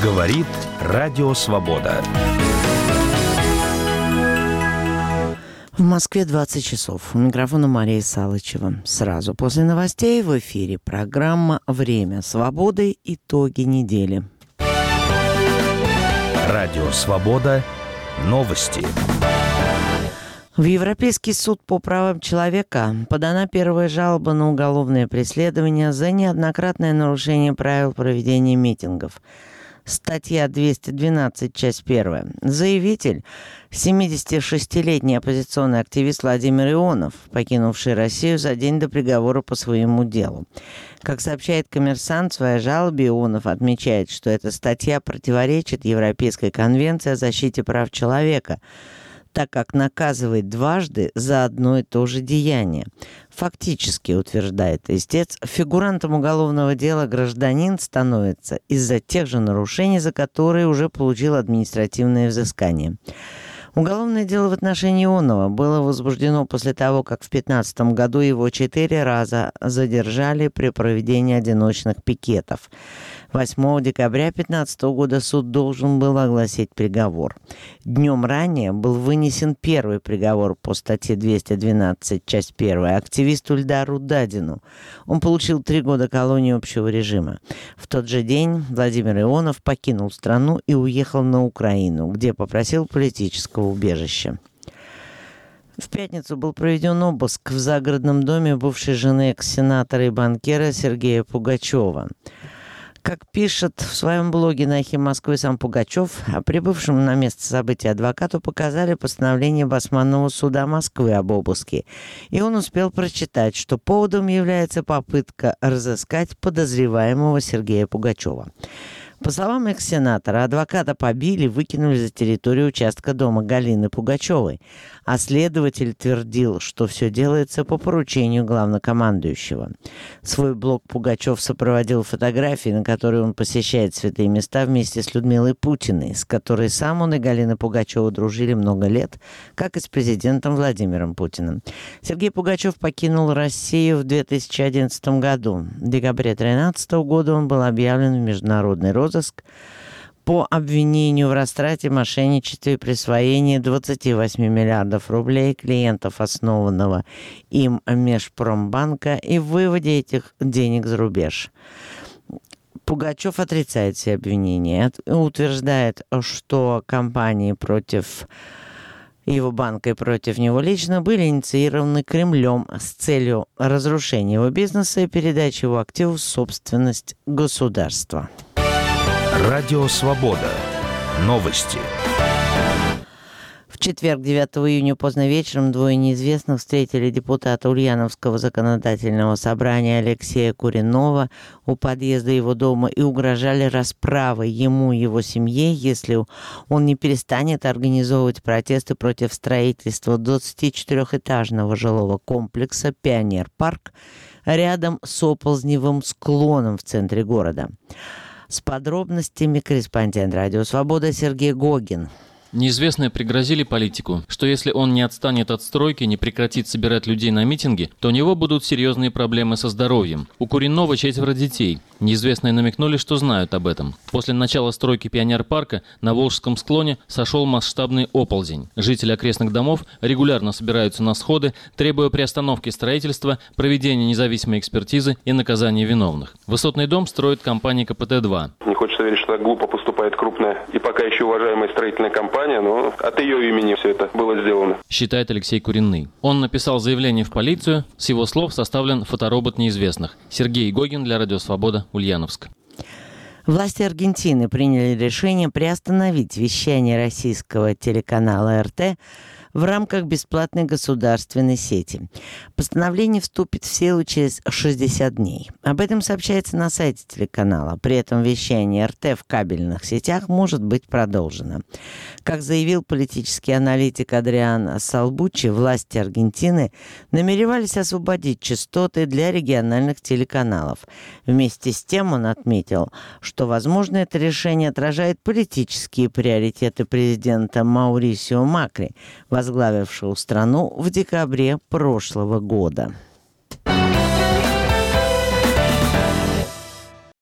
Говорит Радио Свобода. В Москве 20 часов. У микрофона Мария Салычева. Сразу после новостей в эфире программа «Время свободы. Итоги недели». Радио Свобода. Новости. В Европейский суд по правам человека подана первая жалоба на уголовное преследование за неоднократное нарушение правил проведения митингов. Статья 212, часть 1. Заявитель, 76-летний оппозиционный активист Владимир Ионов, покинувший Россию за день до приговора по своему делу. Как сообщает «Коммерсант», в своей жалобе Ионов отмечает, что эта статья противоречит Европейской конвенции о защите прав человека, так как наказывает дважды за одно и то же деяние. Фактически, утверждает истец, фигурантом уголовного дела гражданин становится из-за тех же нарушений, за которые уже получил административное взыскание. Уголовное дело в отношении Ионова было возбуждено после того, как в 2015 году его 4 раза задержали при проведении одиночных пикетов. 8 декабря 2015 года суд должен был огласить приговор. Днем ранее был вынесен первый приговор по статье 212, часть 1, активисту Ильдару Дадину. Он получил 3 года колонии общего режима. В тот же день Владимир Ионов покинул страну и уехал на Украину, где попросил политического убежища. В пятницу был проведен обыск в загородном доме бывшей жены экс-сенатора и банкира Сергея Пугачева. Как пишет в своем блоге на «Эхе Москвы» сам Пугачев, прибывшему на место события адвокату показали постановление Басманного суда Москвы об обыске, и он успел прочитать, что поводом является попытка разыскать подозреваемого Сергея Пугачева. По словам экс-сенатора, адвоката побили и выкинули за территорию участка дома Галины Пугачевой, а следователь твердил, что все делается по поручению главнокомандующего. Свой блог Пугачев сопроводил фотографии, на которые он посещает святые места вместе с Людмилой Путиной, с которой сам он и Галина Пугачева дружили много лет, как и с президентом Владимиром Путиным. Сергей Пугачев покинул Россию в 2011 году. В декабре 2013 года он был объявлен в международный розыск по обвинению в растрате, мошенничестве и присвоении 28 миллиардов рублей клиентов основанного им Межпромбанка и выводе этих денег за рубеж. Пугачев отрицает все обвинения, утверждает, что кампании против его банка и против него лично были инициированы Кремлем с целью разрушения его бизнеса и передачи его активов в собственность государства. Радио Свобода. Новости. В четверг, 9 июня, поздно вечером, двое неизвестных встретили депутата Ульяновского законодательного собрания Алексея Куренова у подъезда его дома и угрожали расправой ему и его семье, если он не перестанет организовывать протесты против строительства 24-этажного жилого комплекса «Пионер-парк» рядом с Оползневым склоном в центре города. С подробностями корреспондент «Радио Свобода» Сергей Гогин. Неизвестные пригрозили политику, что если он не отстанет от стройки, не прекратит собирать людей на митинги, то у него будут серьезные проблемы со здоровьем. У Куренова 4 детей. Неизвестные намекнули, что знают об этом. После начала стройки Пионер-парка на Волжском склоне сошел масштабный оползень. Жители окрестных домов регулярно собираются на сходы, требуя приостановки строительства, проведения независимой экспертизы и наказания виновных. Высотный дом строит компания КПТ-2. Не хочется верить, что так глупо поступает крупная и пока еще уважаемая строительная компания, но от ее имени все это было сделано, считает Алексей Куренный. Он написал заявление в полицию. С его слов составлен фоторобот неизвестных. Сергей Гогин для Радио Свобода, Ульяновск. Власти Аргентины приняли решение приостановить вещание российского телеканала РТ в рамках бесплатной государственной сети. Постановление вступит в силу через 60 дней. Об этом сообщается на сайте телеканала. При этом вещание РТ в кабельных сетях может быть продолжено. Как заявил политический аналитик Адриан Салбуччи, власти Аргентины намеревались освободить частоты для региональных телеканалов. Вместе с тем он отметил, что, возможно, это решение отражает политические приоритеты президента Маурисио Макри, возглавившего страну в декабре прошлого года.